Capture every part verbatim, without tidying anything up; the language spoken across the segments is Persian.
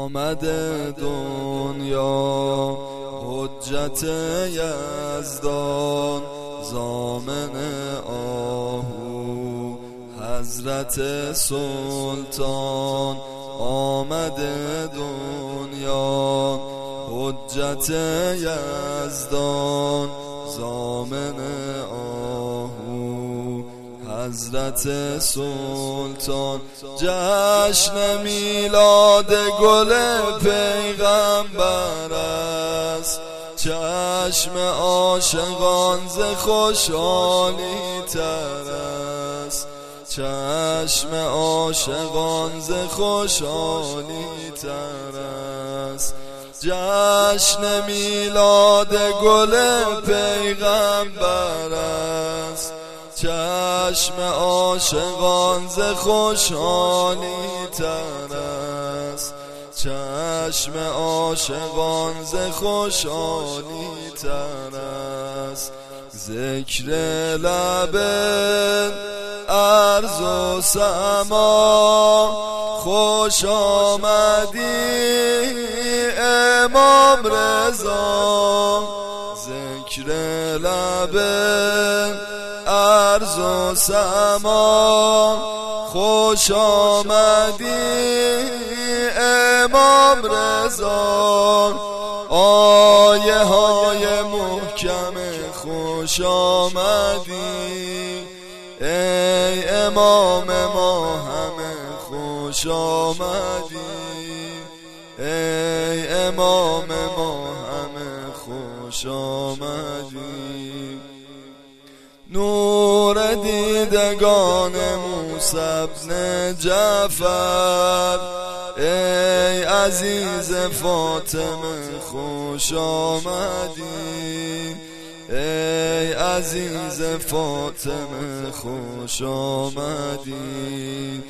آمده دنیا حجت یزدان ضامن آهو حضرت سلطان آمده دنیا حجت یزدان ضامن آهو حضرت سلطان جشن میلاد گل پیغمبر است چشم عاشقان ز خوشحالی تر است چشم عاشقان ز خوشحالی تر است جشن میلاد گل پیغمبر است چشم عاشقان ز خوشحالی تر است چشم عاشقان ز خوشحالی تر است ذکر لب ارض و سما خوش آمدی امام رضا ذکر لب ارض و سما خوش آمدی امام رضا آیه های محکم خوش آمدی ای امام ما همه خوش آمدی ای امام ما همه خوش آمدی نور دیدگان موسی بن جعفر ای عزیز فاطمه خوش آمدی ای عزیز فاطمه خوش آمدی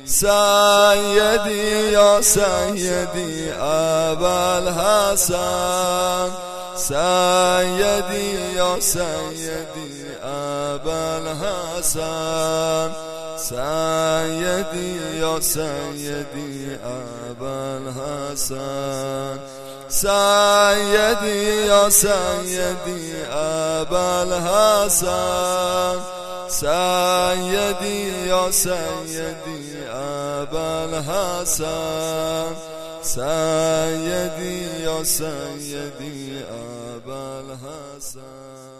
سیدی یا سیدی ابوالحسن سیدی یا سیدی ابوالحسن سیدی یا سیدی ابوالحسن سیدی یا سیدی ابوالحسن سیدی یا سیدی ابوالحسن سیدی یا سیدی ابوالحسن